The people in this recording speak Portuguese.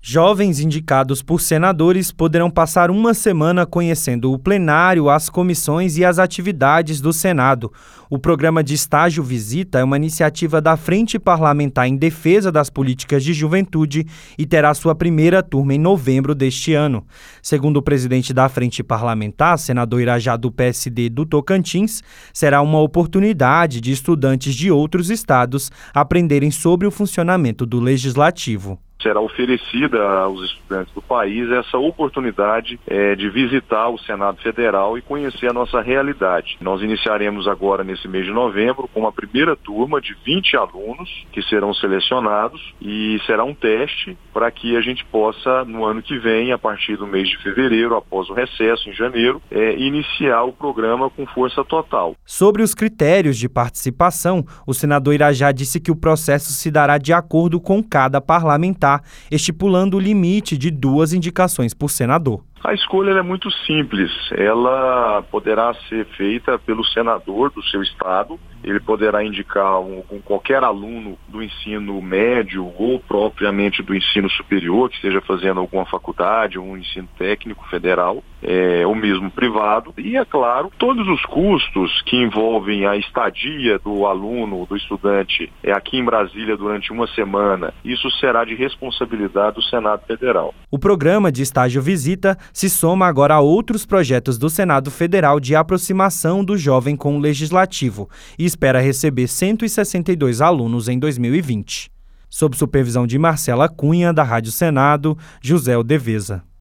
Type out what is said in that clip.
Jovens indicados por senadores poderão passar uma semana conhecendo o plenário, as comissões e as atividades do Senado. O programa de estágio visita é uma iniciativa da Frente Parlamentar em Defesa das Políticas de Juventude e terá sua primeira turma em novembro deste ano. Segundo o presidente da Frente Parlamentar, senador Irajá do PSD do Tocantins, será uma oportunidade de estudantes de outros estados aprenderem sobre o funcionamento do Legislativo. Será oferecida aos estudantes do país essa oportunidade de visitar o Senado Federal e conhecer a nossa realidade. Nós iniciaremos agora nesse mês de novembro com uma primeira turma de 20 alunos que serão selecionados e será um teste para que a gente possa, no ano que vem, a partir do mês de fevereiro, após o recesso em janeiro, iniciar o programa com força total. Sobre os critérios de participação, o senador Irajá disse que o processo se dará de acordo com cada parlamentar, estipulando o limite de 2 indicações por senador. A escolha é muito simples, ela poderá ser feita pelo senador do seu estado, ele poderá indicar qualquer aluno do ensino médio ou propriamente do ensino superior, que esteja fazendo alguma faculdade, um ensino técnico federal, ou mesmo privado, e é claro, todos os custos que envolvem a estadia do aluno, do estudante, aqui em Brasília durante uma semana, isso será de responsabilidade do Senado Federal. O programa de estágio visita se soma agora a outros projetos do Senado Federal de aproximação do jovem com o Legislativo e espera receber 162 alunos em 2020. Sob supervisão de Marcela Cunha, da Rádio Senado, José Odeveza.